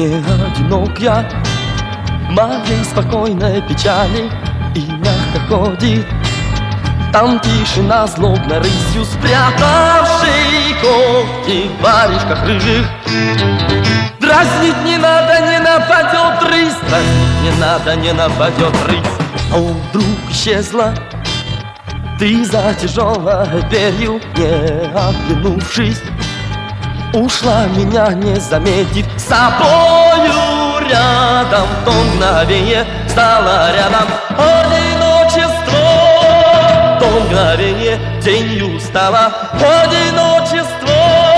не одинок я в моей спокойной печали и мягко ходит. Там тишина злобной рысью, спрятавший когти в варежках рыжих. Дразнить не надо, не нападет рысь, дразнить не надо, не нападет рысь. А вдруг исчезла ты за тяжелой дверью, не оглянувшись, ушла, меня не заметив. С собою рядом в то мгновенье стало рядом одиночество. В то мгновенье тенью стало одиночество.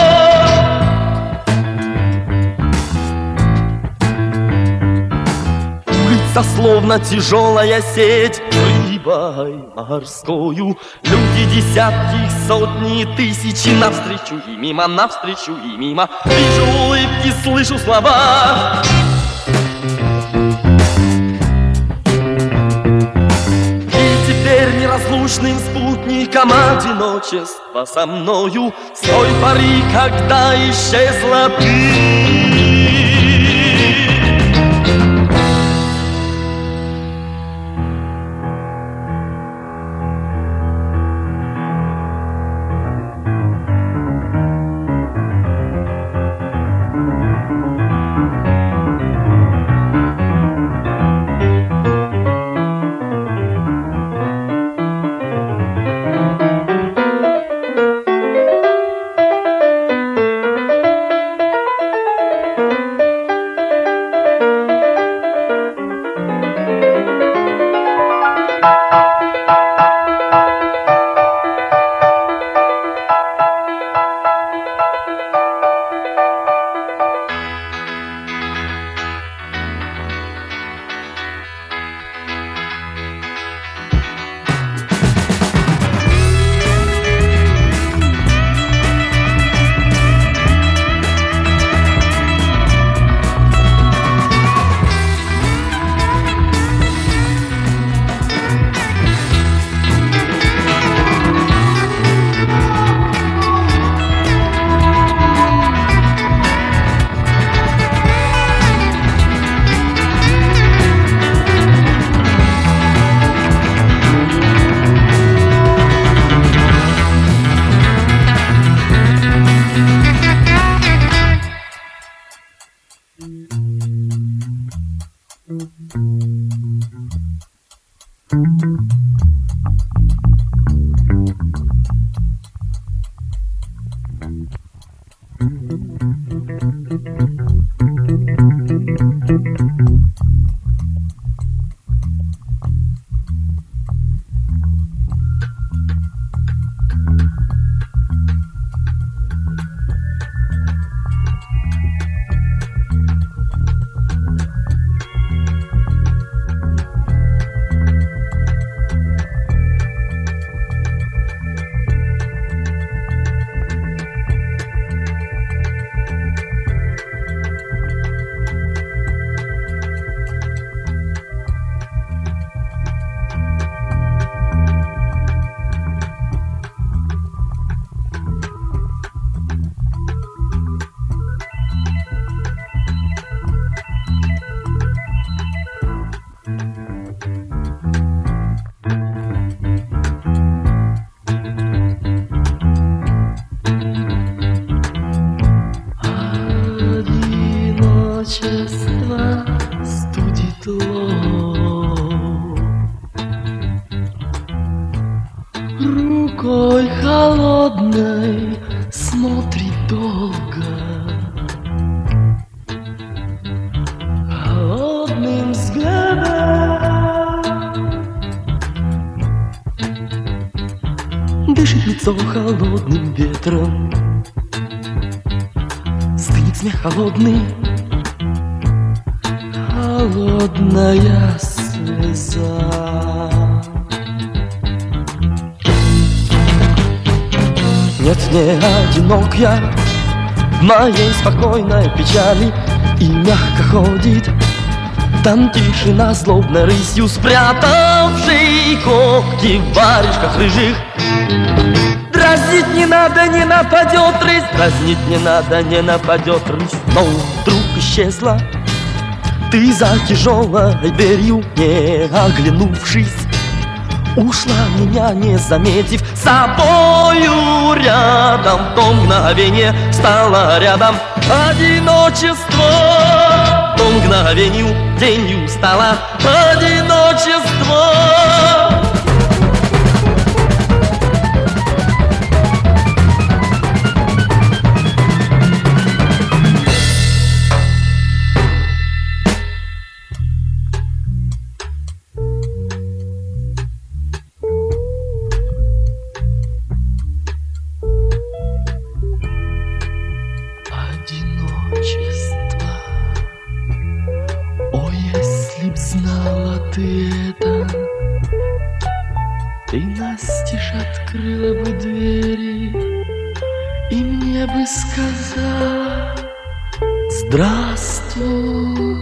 Улица словно тяжелая сеть рыбой морскою. Люди десятки, сотни, тысячи навстречу и мимо, навстречу и мимо. Вижу улыбки, слышу слова. И теперь неразлучным спутником одиночества со мною с той поры, когда исчезла ты. Студит лоб, рукой холодной смотрит долго, холодным взглядом дышит лицо холодным ветром, стынет смех холодный. Холодная слеза. Нет, не одинок я в моей спокойной печали и мягко ходит. Там тишина злобной рысью, спрятавший когти в варежках рыжих. Дразнить не надо, не нападет рысь, дразнить не надо, не нападет рысь. Но вдруг исчезла ты за тяжелой дверью, не оглянувшись. Ушла, меня не заметив, с собою рядом. В то мгновение стало рядом одиночество. В то мгновению тенью стало одиночество. Одиночество. О, если б знала ты это, ты настежь открыла бы двери и мне бы сказала: здравствуй.